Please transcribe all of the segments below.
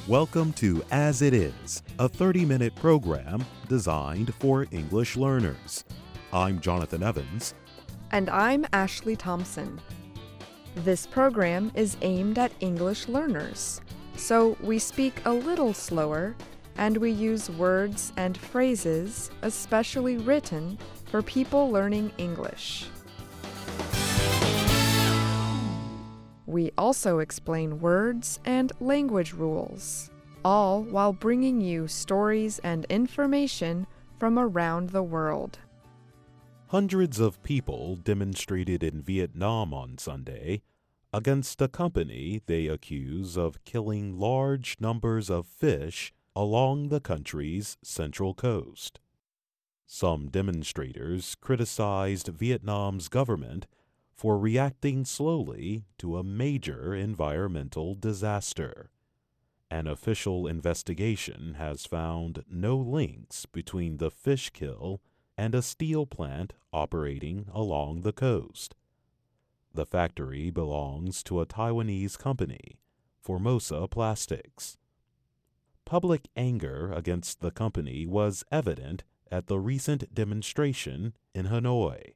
Welcome to As It Is, a 30-minute program designed for English learners. I'm Jonathan Evans. And I'm Ashley Thompson. This program is aimed at English learners, so we speak a little slower and we use words and phrases especially written for people learning English. We also explain words and language rules, all while bringing you stories and information from around the world. Hundreds of people demonstrated in Vietnam on Sunday against a company they accuse of killing large numbers of fish along the country's central coast. Some demonstrators criticized Vietnam's government for reacting slowly to a major environmental disaster. An official investigation has found no links between the fish kill and a steel plant operating along the coast. The factory belongs to a Taiwanese company, Formosa Plastics. Public anger against the company was evident at the recent demonstration in Hanoi.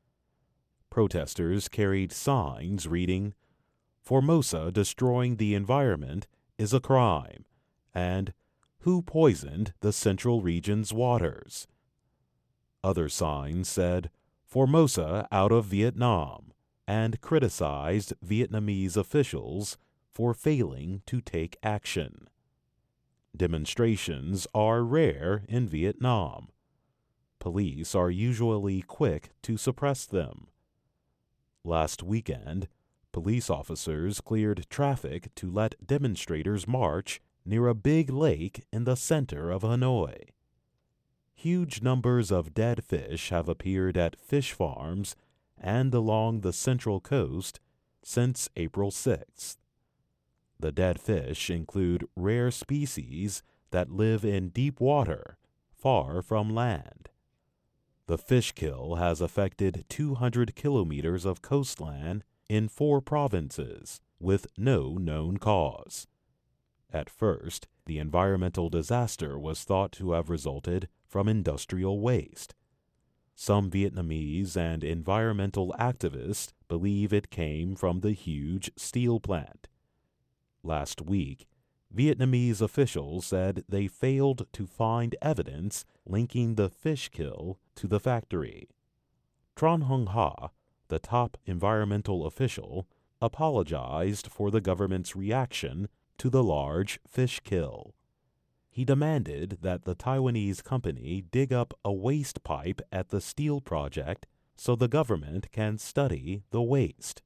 Protesters carried signs reading, "Formosa destroying the environment is a crime," and "Who poisoned the central region's waters?" Other signs said, "Formosa out of Vietnam," and criticized Vietnamese officials for failing to take action. Demonstrations are rare in Vietnam. Police are usually quick to suppress them. Last weekend, police officers cleared traffic to let demonstrators march near a big lake in the center of Hanoi. Huge numbers of dead fish have appeared at fish farms and along the central coast since April 6th. The dead fish include rare species that live in deep water, far from land. The fish kill has affected 200 kilometers of coastline in 4 provinces, with no known cause. At first, the environmental disaster was thought to have resulted from industrial waste. Some Vietnamese and environmental activists believe it came from the huge steel plant. Last week, Vietnamese officials said they failed to find evidence linking the fish kill to the factory. Tran Hung Ha, the top environmental official, apologized for the government's reaction to the large fish kill. He demanded that the Taiwanese company dig up a waste pipe at the steel project so the government can study the waste.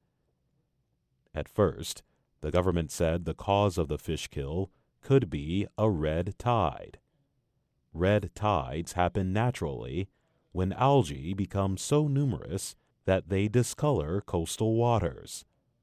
At first, the government said the cause of the fish kill could be a red tide. Red tides happen naturally when algae become so numerous that they discolor coastal waters.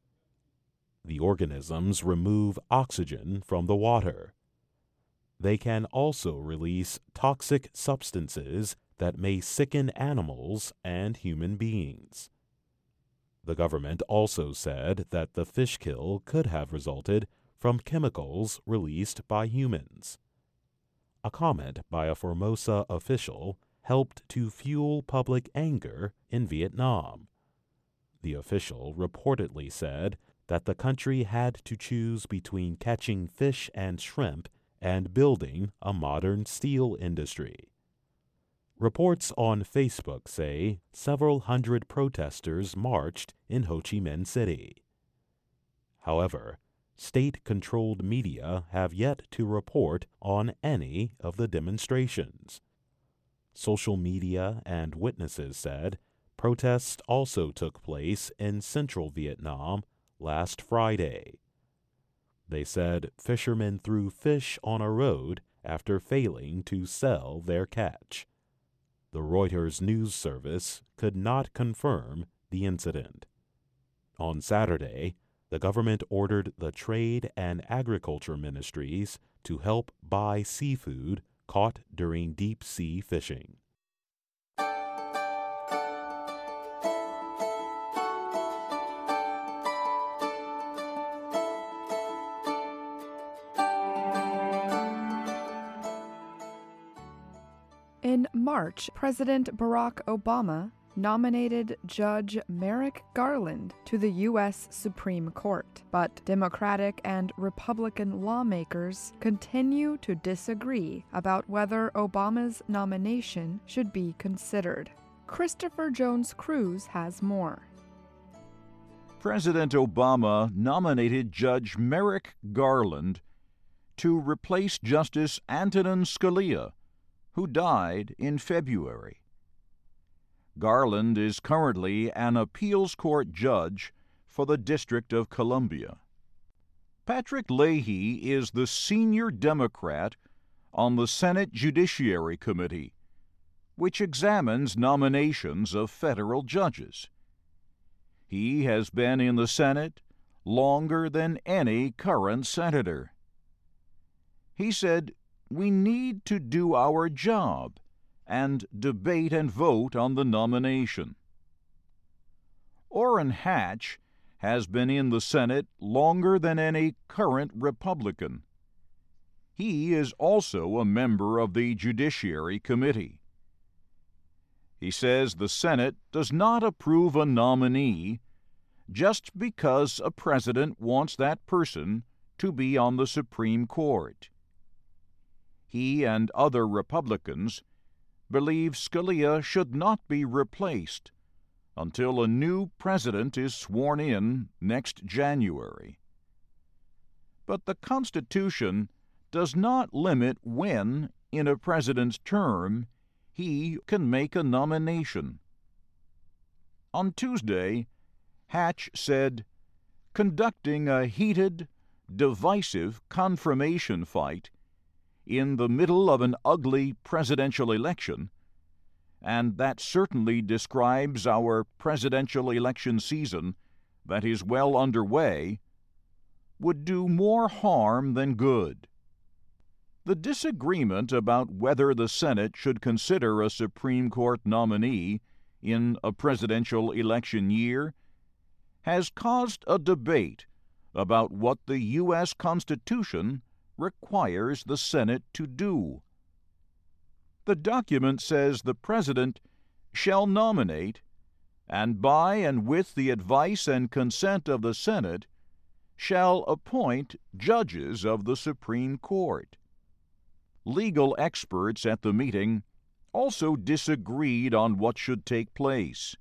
The organisms remove oxygen from the water. They can also release toxic substances that may sicken animals and human beings. The government also said that the fish kill could have resulted from chemicals released by humans. A comment by a Formosa official helped to fuel public anger in Vietnam. The official reportedly said that the country had to choose between catching fish and shrimp and building a modern steel industry. Reports on Facebook say several hundred protesters marched in Ho Chi Minh City. However, state-controlled media have yet to report on any of the demonstrations. Social media and witnesses said protests also took place in central Vietnam last Friday. They said fishermen threw fish on a road after failing to sell their catch. The Reuters news service could not confirm the incident. On Saturday, the government ordered the Trade and Agriculture Ministries to help buy seafood caught during deep-sea fishing. March, President Barack Obama nominated Judge Merrick Garland to the U.S. Supreme Court, but Democratic and Republican lawmakers continue to disagree about whether Obama's nomination should be considered. Christopher Jones Cruz has more. President Obama nominated Judge Merrick Garland to replace Justice Antonin Scalia, who died in February. Garland is currently an appeals court judge for the District of Columbia. Patrick Leahy is the senior Democrat on the Senate Judiciary Committee, which examines nominations of federal judges. He has been in the Senate longer than any current senator. He said, "We need to do our job and debate and vote on the nomination." Orrin Hatch has been in the Senate longer than any current Republican. He is also a member of the Judiciary Committee. He says the Senate does not approve a nominee just because a president wants that person to be on the Supreme Court. He and other Republicans believe Scalia should not be replaced until a new president is sworn in next January. But the Constitution does not limit when, in a president's term, he can make a nomination. On Tuesday, Hatch said, "Conducting a heated, divisive confirmation fight in the middle of an ugly presidential election, and that certainly describes our presidential election season that is well underway, would do more harm than good." The disagreement about whether the Senate should consider a Supreme Court nominee in a presidential election year has caused a debate about what the U.S. Constitution requires the Senate to do. The document says the President shall nominate, and by and with the advice and consent of the Senate, shall appoint judges of the Supreme Court. Legal experts at the meeting also disagreed on what should take place.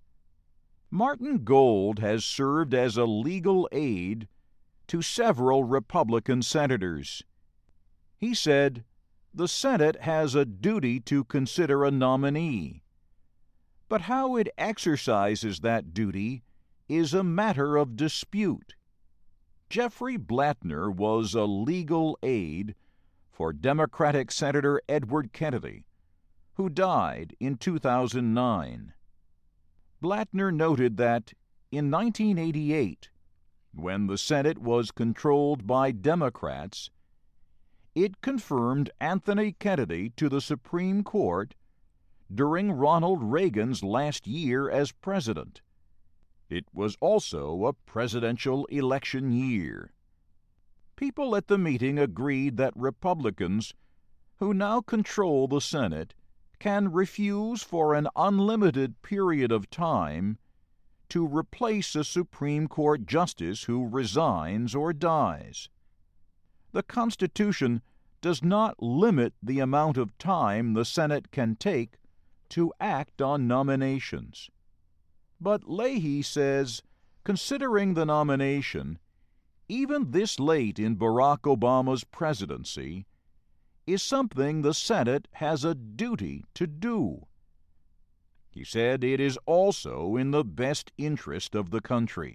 Martin Gold has served as a legal aide to several Republican senators. He said, "The Senate has a duty to consider a nominee, but how it exercises that duty is a matter of dispute." Jeffrey Blattner was a legal aide for Democratic Senator Edward Kennedy, who died in 2009. Blattner noted that in 1988, when the Senate was controlled by Democrats, it confirmed Anthony Kennedy to the Supreme Court during Ronald Reagan's last year as president. It was also a presidential election year. People at the meeting agreed that Republicans, who now control the Senate, can refuse for an unlimited period of time to replace a Supreme Court justice who resigns or dies. The Constitution does not limit the amount of time the Senate can take to act on nominations. But Leahy says, considering the nomination, even this late in Barack Obama's presidency, is something the Senate has a duty to do. He said it is also in the best interest of the country.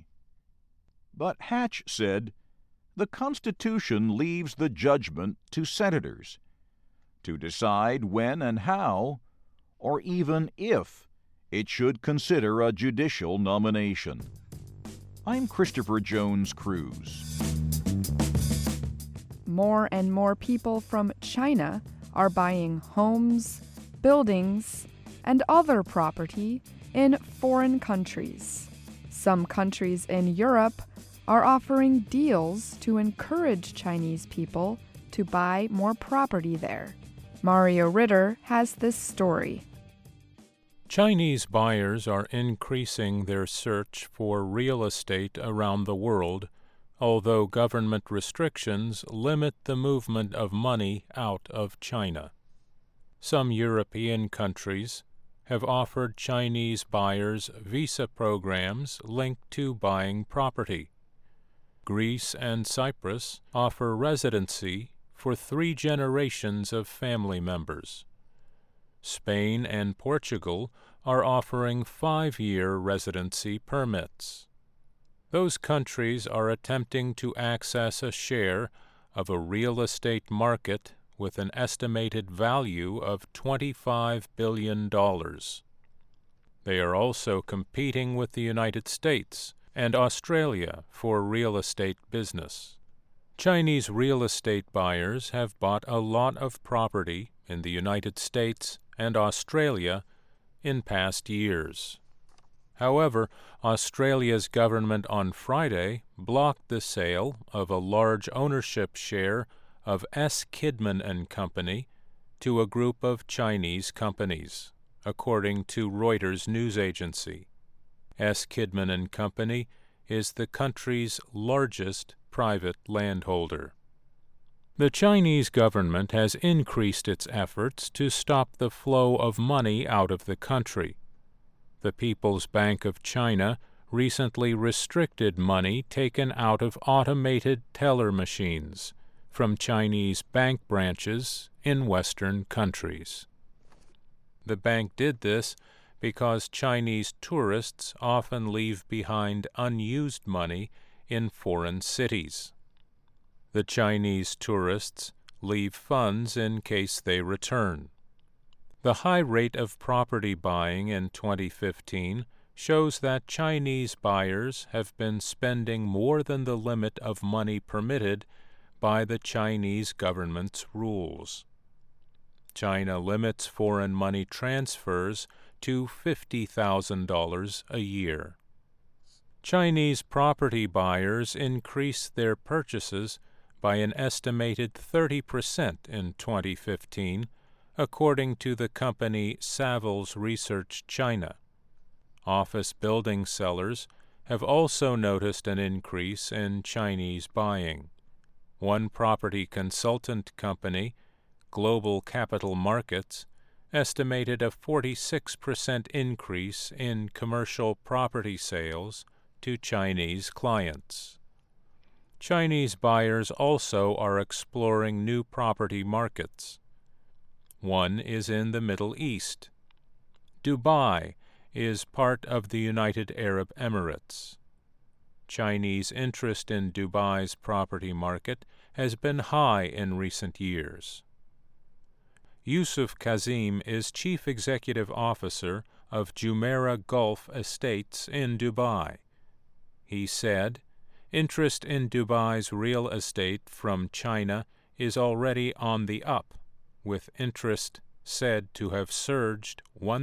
But Hatch said, the Constitution leaves the judgment to senators to decide when and how, or even if, it should consider a judicial nomination. I'm Christopher Jones Cruz. More and more people from China are buying homes, buildings, and other property in foreign countries. Some countries in Europe are offering deals to encourage Chinese people to buy more property there. Mario Ritter has this story. Chinese buyers are increasing their search for real estate around the world, although government restrictions limit the movement of money out of China. Some European countries have offered Chinese buyers visa programs linked to buying property. Greece and Cyprus offer residency for 3 generations of family members. Spain and Portugal are offering 5-year residency permits. Those countries are attempting to access a share of a real estate market with an estimated value of $25 billion. They are also competing with the United States and Australia for real estate business. Chinese real estate buyers have bought a lot of property in the United States and Australia in past years. However, Australia's government on Friday blocked the sale of a large ownership share of S. Kidman and Company to a group of Chinese companies, according to Reuters news agency. S. Kidman and Company is the country's largest private landholder. The Chinese government has increased its efforts to stop the flow of money out of the country. The People's Bank of China recently restricted money taken out of automated teller machines from Chinese bank branches in Western countries. The bank did this because Chinese tourists often leave behind unused money in foreign cities. The Chinese tourists leave funds in case they return. The high rate of property buying in 2015 shows that Chinese buyers have been spending more than the limit of money permitted by the Chinese government's rules. China limits foreign money transfers to $50,000 a year. Chinese property buyers increased their purchases by an estimated 30% in 2015, according to the company Savills Research China. Office building sellers have also noticed an increase in Chinese buying. One property consultant company, Global Capital Markets, estimated a 46% increase in commercial property sales to Chinese clients. Chinese buyers also are exploring new property markets. One is in the Middle East. Dubai is part of the United Arab Emirates. Chinese interest in Dubai's property market has been high in recent years. Yusuf Kazim is Chief Executive Officer of Jumeirah Gulf Estates in Dubai. He said, "Interest in Dubai's real estate from China is already on the up, with interest said to have surged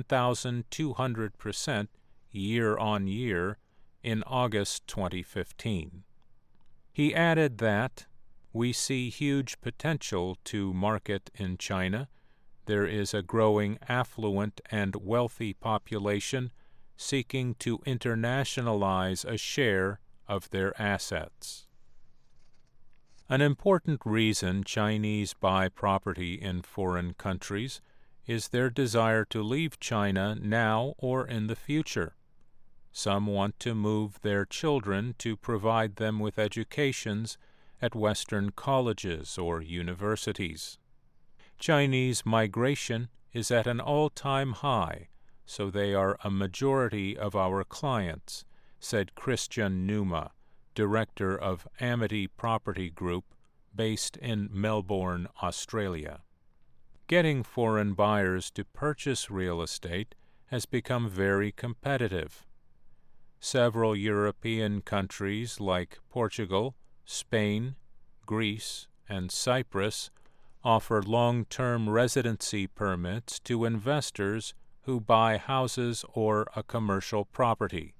1,200% year-on-year in August 2015. He added that, "We see huge potential to market in China. There is a growing affluent and wealthy population seeking to internationalize a share of their assets." An important reason Chinese buy property in foreign countries is their desire to leave China now or in the future. Some want to move their children to provide them with educations at Western colleges or universities. Chinese migration is at an all-time high, so they are a majority of our clients, said Christian Numa, director of Amity Property Group, based in Melbourne, Australia. Getting foreign buyers to purchase real estate has become very competitive. Several European countries like Portugal, Spain, Greece, and Cyprus offer long-term residency permits to investors who buy houses or a commercial property.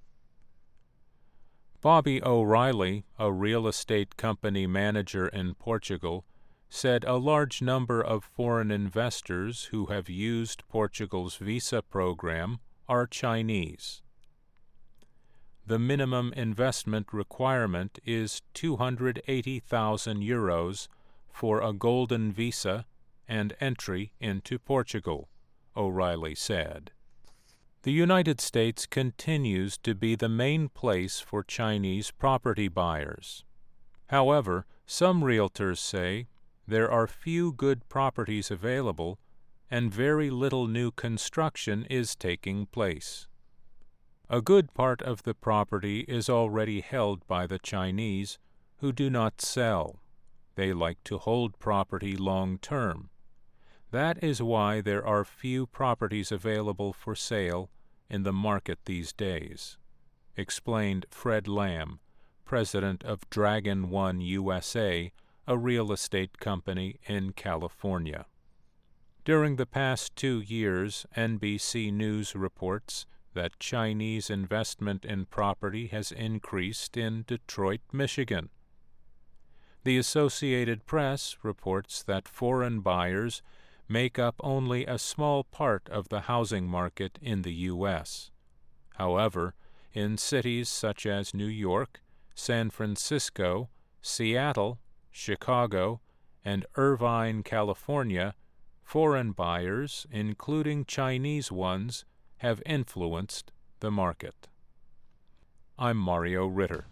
Bobby O'Reilly, a real estate company manager in Portugal, said a large number of foreign investors who have used Portugal's visa program are Chinese. The minimum investment requirement is 280,000 euros for a golden visa and entry into Portugal, O'Reilly said. The United States continues to be the main place for Chinese property buyers. However, some realtors say there are few good properties available and very little new construction is taking place. A good part of the property is already held by the Chinese, who do not sell. They like to hold property long term. That is why there are few properties available for sale in the market these days, explained Fred Lamb, president of Dragon One USA, a real estate company in California. During the past 2 years, NBC News reports that Chinese investment in property has increased in Detroit, Michigan. The Associated Press reports that foreign buyers make up only a small part of the housing market in the U.S. However, in cities such as New York, San Francisco, Seattle, Chicago, and Irvine, California, foreign buyers, including Chinese ones, have influenced the market. I'm Mario Ritter.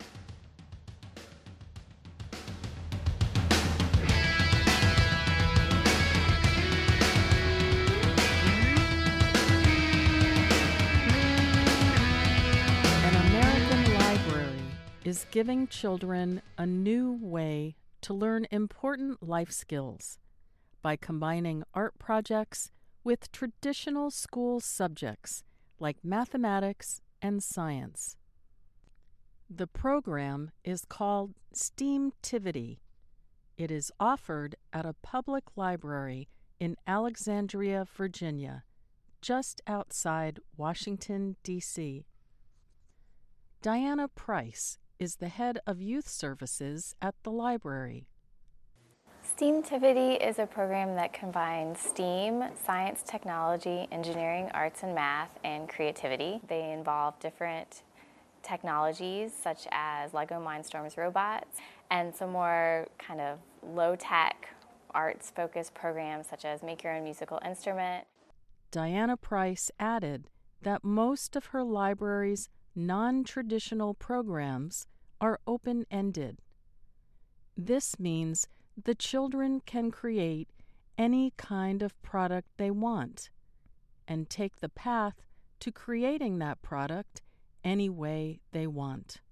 Is giving children a new way to learn important life skills by combining art projects with traditional school subjects like mathematics and science. The program is called STEAMtivity. It is offered at a public library in Alexandria, Virginia, just outside Washington, D.C. Diana Price is the head of youth services at the library. STEAMtivity is a program that combines STEAM, science, technology, engineering, arts, and math, and creativity. They involve different technologies such as Lego Mindstorms robots and some more kind of low-tech arts-focused programs such as Make Your Own Musical Instrument. Diana Price added that most of her library's non-traditional programs are open-ended. This means the children can create any kind of product they want and take the path to creating that product any way they want.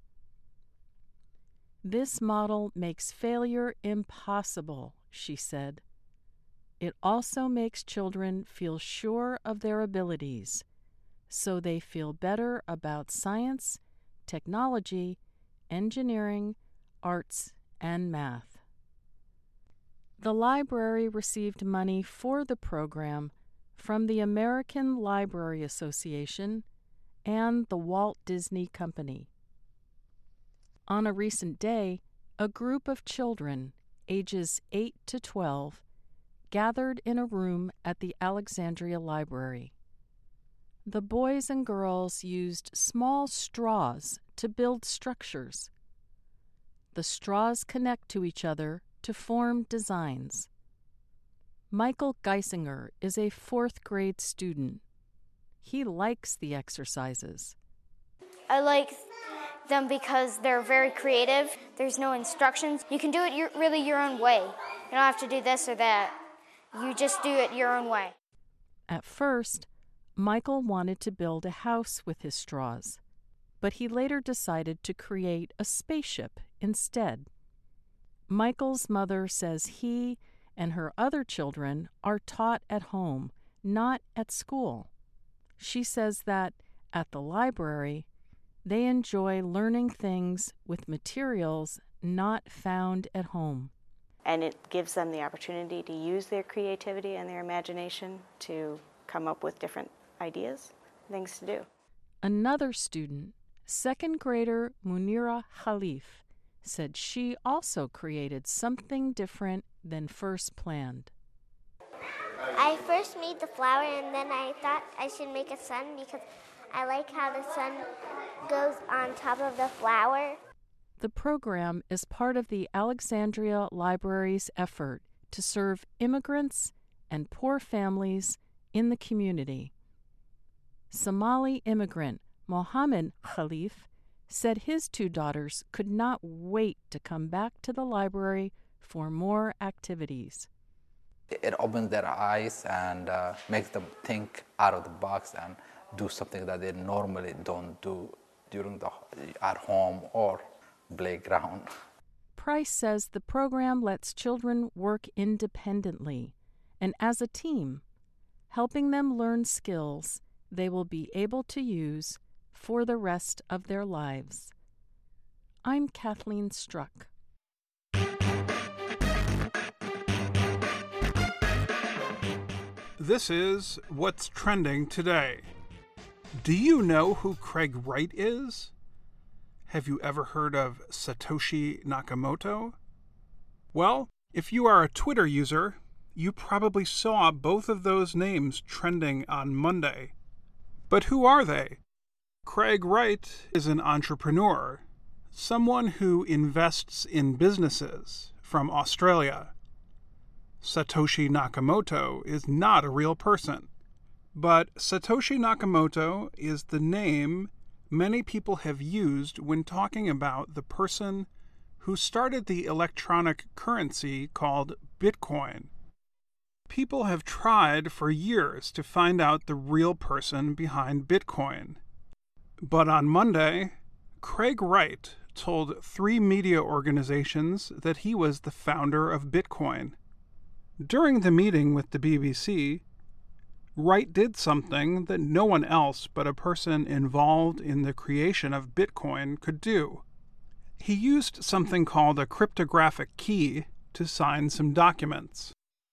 This model makes failure impossible, she said. It also makes children feel sure of their abilities, so they feel better about science, technology, engineering, arts, and math. The library received money for the program from the American Library Association and the Walt Disney Company. On a recent day, a group of children, ages 8 to 12, gathered in a room at the Alexandria Library. The boys and girls used small straws to build structures. The straws connect to each other to form designs. Michael Geisinger is a 4th grade student. He likes the exercises. I like them because they're very creative. There's no instructions. You can do it really your own way. You don't have to do this or that. You just do it your own way. At first, Michael wanted to build a house with his straws, but he later decided to create a spaceship instead. Michael's mother says he and her other children are taught at home, not at school. She says that at the library, they enjoy learning things with materials not found at home. And it gives them the opportunity to use their creativity and their imagination to come up with different ideas, things to do. Another student, 2nd grader Munira Khalif, said she also created something different than first planned. I first made the flower, and then I thought I should make a sun because I like how the sun goes on top of the flower. The program is part of the Alexandria Library's effort to serve immigrants and poor families in the community. Somali immigrant Mohammed Khalif said his 2 daughters could not wait to come back to the library for more activities. It opens their eyes and makes them think out of the box and do something that they normally don't do at home or playground. Price says the program lets children work independently and as a team, helping them learn skills they will be able to use for the rest of their lives. I'm Kathleen Struck. This is What's Trending Today. Do you know who Craig Wright is? Have you ever heard of Satoshi Nakamoto? Well, if you are a Twitter user, you probably saw both of those names trending on Monday. But who are they? Craig Wright is an entrepreneur, someone who invests in businesses from Australia. Satoshi Nakamoto is not a real person, but Satoshi Nakamoto is the name many people have used when talking about the person who started the electronic currency called Bitcoin. People have tried for years to find out the real person behind Bitcoin. But on Monday, Craig Wright told 3 media organizations that he was the founder of Bitcoin. During the meeting with the BBC, Wright did something that no one else but a person involved in the creation of Bitcoin could do. He used something called a cryptographic key to sign some documents.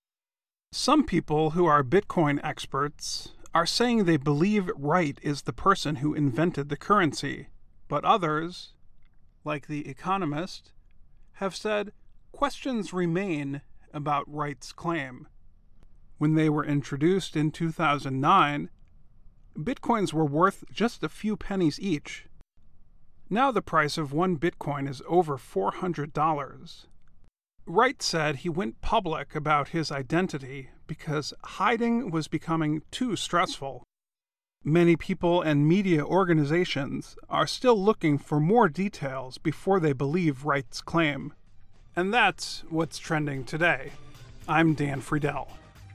Some people who are Bitcoin experts are saying they believe Wright is the person who invented the currency, but others, like The Economist, have said questions remain about Wright's claim. When they were introduced in 2009, Bitcoins were worth just a few pennies each. Now the price of 1 Bitcoin is over $400. Wright said he went public about his identity because hiding was becoming too stressful. Many people and media organizations are still looking for more details before they believe Wright's claim. And that's what's trending today. I'm Dan Friedel.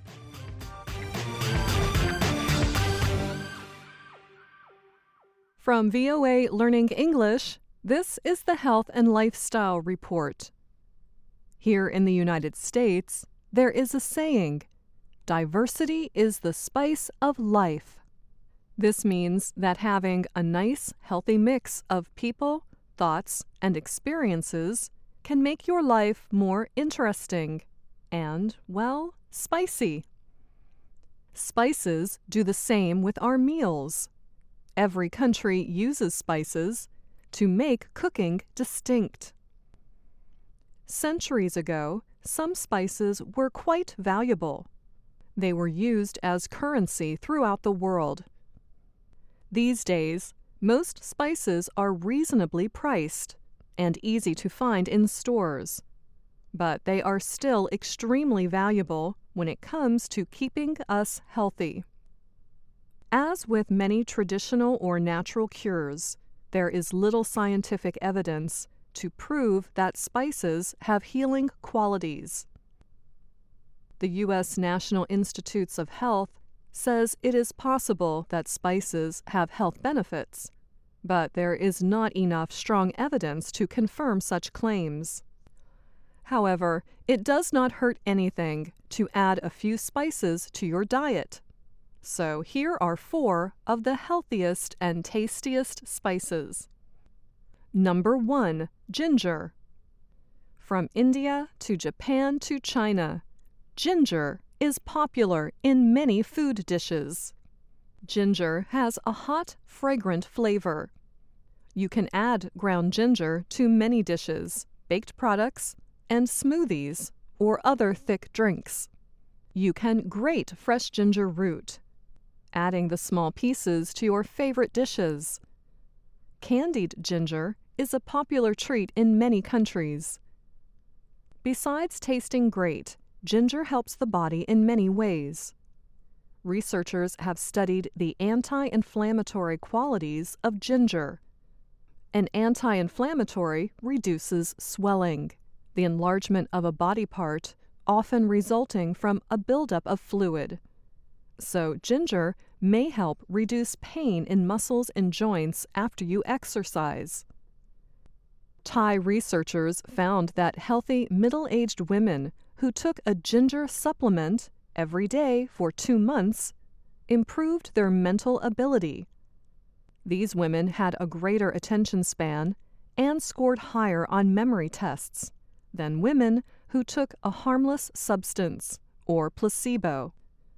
From VOA Learning English, this is the Health and Lifestyle Report. Here in the United States, there is a saying, "Diversity is the spice of life." This means that having a nice, healthy mix of people, thoughts, and experiences can make your life more interesting and, well, spicy. Spices do the same with our meals. Every country uses spices to make cooking distinct. Centuries ago, some spices were quite valuable. They were used as currency throughout the world. These days, most spices are reasonably priced and easy to find in stores, but they are still extremely valuable when it comes to keeping us healthy. As with many traditional or natural cures, there is little scientific evidence to prove that spices have healing qualities. The U.S. National Institutes of Health says it is possible that spices have health benefits, but there is not enough strong evidence to confirm such claims. However, it does not hurt anything to add a few spices to your diet. So here are 4 of the healthiest and tastiest spices. Number 1, ginger. From India to Japan to China, ginger is popular in many food dishes. Ginger has a hot, fragrant flavor. You can add ground ginger to many dishes, baked products, and smoothies or other thick drinks. You can grate fresh ginger root, adding the small pieces to your favorite dishes. Candied ginger is a popular treat in many countries. Besides tasting great, ginger helps the body in many ways. Researchers have studied the anti-inflammatory qualities of ginger. An anti-inflammatory reduces swelling, the enlargement of a body part, often resulting from a buildup of fluid. So ginger may help reduce pain in muscles and joints after you exercise. Thai researchers found that healthy middle-aged women who took a ginger supplement every day for 2 months improved their mental ability. These women had a greater attention span and scored higher on memory tests than women who took a harmless substance or placebo.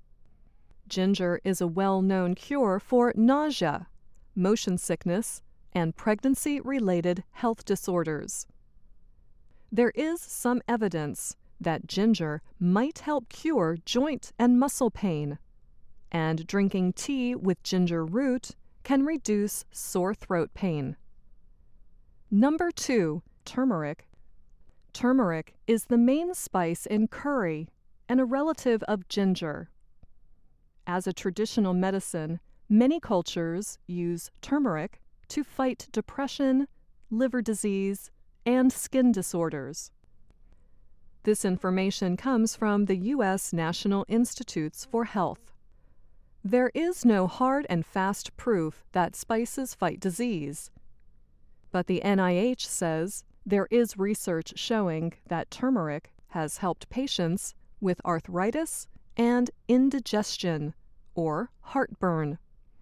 Ginger is a well-known cure for nausea, motion sickness, and pregnancy-related health disorders. There is some evidence that ginger might help cure joint and muscle pain, and drinking tea with ginger root can reduce sore throat pain. Number 2, turmeric. Turmeric is the main spice in curry and a relative of ginger. As a traditional medicine, many cultures use turmeric to fight depression, liver disease, and skin disorders. This information comes from the U.S. National Institutes for Health. There is no hard and fast proof that spices fight disease, but the NIH says there is research showing that turmeric has helped patients with arthritis and indigestion, or heartburn.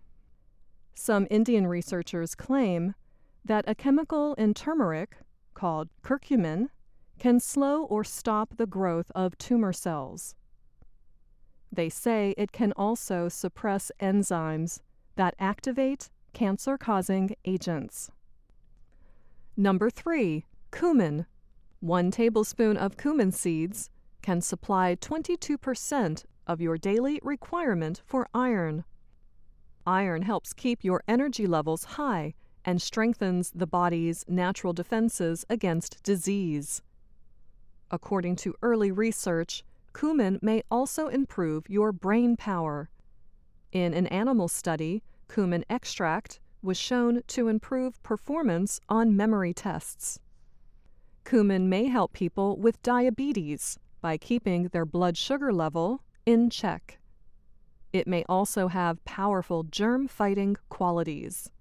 Some Indian researchers claim that a chemical in turmeric, called curcumin, can slow or stop the growth of tumor cells. They say it can also suppress enzymes that activate cancer-causing agents. Number 3, cumin. 1 tablespoon of cumin seeds can supply 22% of your daily requirement for iron. Iron helps keep your energy levels high and strengthens the body's natural defenses against disease. According to early research, cumin may also improve your brain power. In an animal study, cumin extract was shown to improve performance on memory tests. Cumin may help people with diabetes by keeping their blood sugar level in check. It may also have powerful germ-fighting qualities.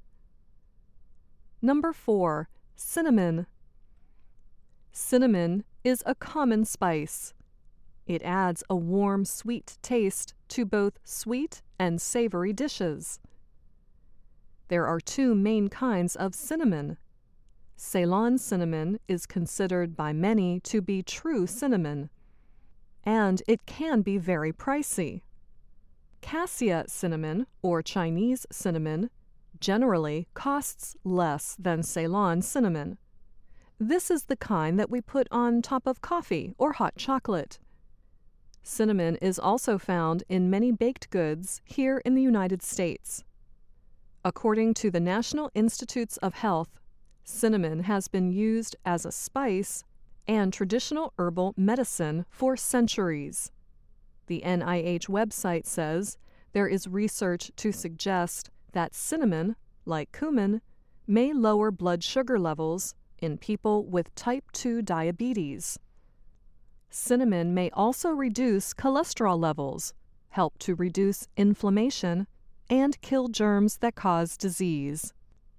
Number 4, cinnamon. Cinnamon is a common spice. It adds a warm, sweet taste to both sweet and savory dishes. There are 2 main kinds of cinnamon. Ceylon cinnamon is considered by many to be true cinnamon, and it can be very pricey. Cassia cinnamon, or Chinese cinnamon, generally costs less than Ceylon cinnamon. This is the kind that we put on top of coffee or hot chocolate. Cinnamon is also found in many baked goods here in the United States. According to the National Institutes of Health, cinnamon has been used as a spice and traditional herbal medicine for centuries. The NIH website says there is research to suggest that cinnamon, like cumin, may lower blood sugar levels in people with type 2 diabetes. Cinnamon may also reduce cholesterol levels, help to reduce inflammation, and kill germs that cause disease.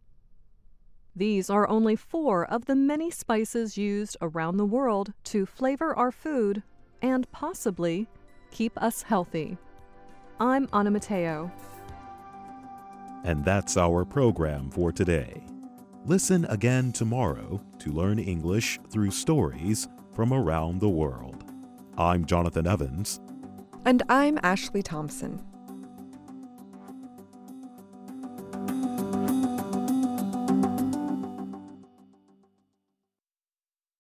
These are only 4 of the many spices used around the world to flavor our food and possibly keep us healthy. I'm Anna Mateo. And that's our program for today. Listen again tomorrow to learn English through stories from around the world. I'm Jonathan Evans. And I'm Ashley Thompson.